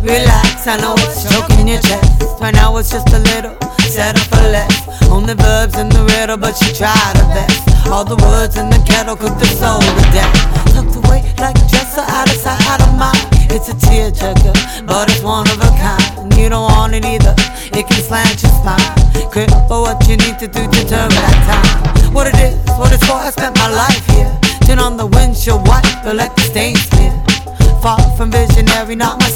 Relax, I know it's choking your chest. Right now it's just a little, settle for less. Only verbs in the riddle, but she tried her best. All the words in the kettle cook the soul to death. Tucked away like a dresser, out of sight, out of mind. It's a tearjerker, but it's one of a kind. You don't want it either, it can slant your spine. Quit for what you need to do to turn back time. What it is, what it's for, I spent my life here. Turn on the windshield wiper, let the stains clear. Far from visionary, not my